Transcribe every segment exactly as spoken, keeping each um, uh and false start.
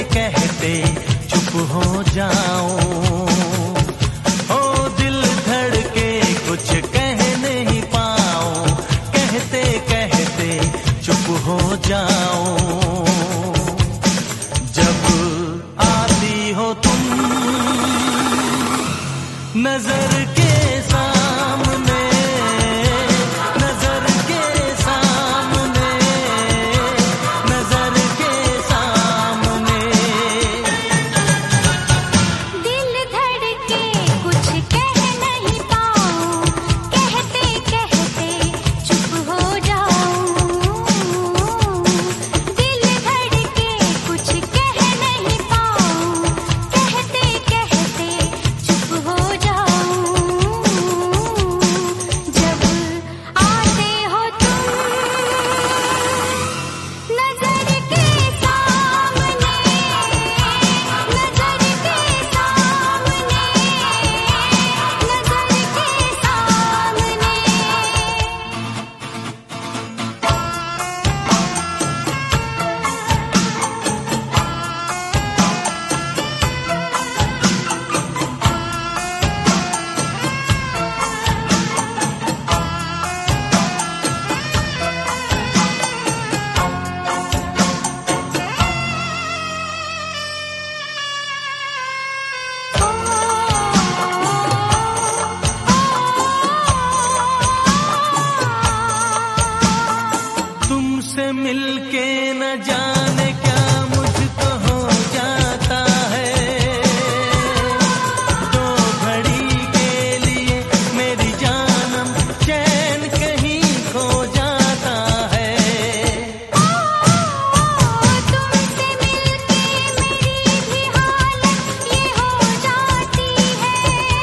कहते चुप हो जाऊं। ओ दिल धड़के कुछ कह नहीं पाऊं, कहते कहते चुप हो जाऊं। जब आती हो तुम नजर के सामने, नजर के सामने, नजर के सामने। दिल धड़के कुछ कह नहीं पाऊं, कहते कहते चुप हो जाऊं। दिल धड़के कुछ कह नहीं पाऊं, कहते कहते चुप हो जाऊं। जब आते हो तुम नजर के सामने, नजर के सामने, नजर के सामने। तुमसे मिलके न जाने क्या मुझको हो जाता है। दो घड़ी के लिए मेरी जानम चैन कहीं खो जाता है। तुमसे मिलके मेरी भी हालत ये हो जाती है।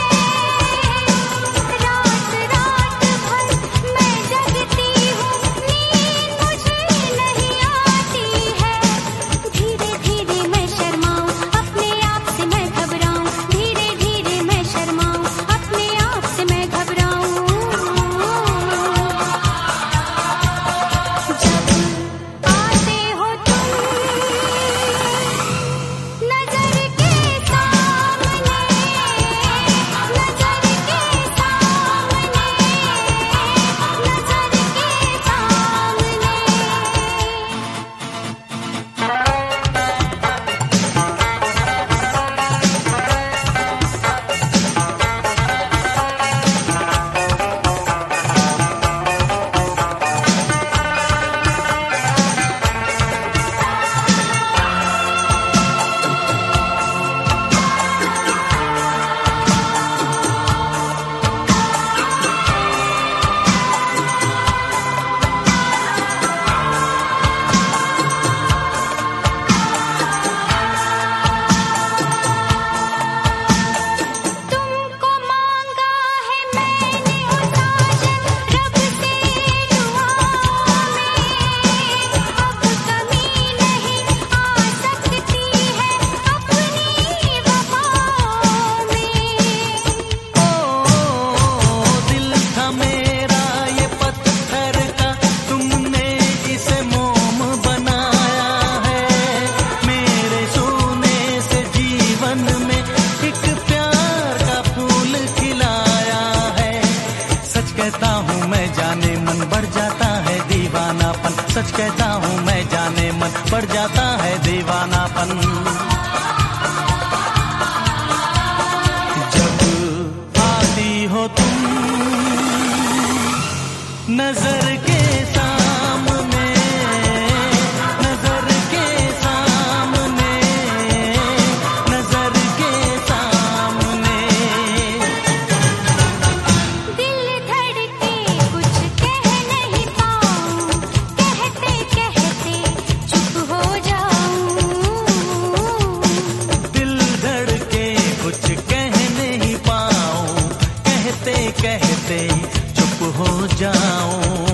रात रात भर मैं जगती हूँ, नींद मुझे नहीं आती है। धीरे धीरे मैं शर्माऊं, अपने आप से मैं घबराऊं। धीरे धीरे मैं शर्माऊं, अपने आप से मैं घबराऊं। जब आते हो तुम नजर के सामने, नजर के सामने, नजर के सामने। तुमको मांगा है मैंने ओ साजन रब से दुआओं में। अब कमी नहीं आ सकती है अपनी वफाओं में। ओ दिल था मेरा ये पत्थर का, तुमने इसे मोम बनाया है। मेरे सोने से जीवन में एक प्यार का फूल खिलाया है। सच कहता हूँ मैं जाने मन बढ़ जाता है दीवानापन। सच कहता हूँ मैं जाने मन बढ़ जाता है दीवानापन। जब आती हो तुम नजर के सामने, नजर के सामने, नजर के सामने। दिल धड़के कुछ कह नहीं पाऊं, कहते कहते चुप हो जाऊं। दिल धड़के कुछ कह नहीं पाऊं, कहते कहते चुप हो जाऊं।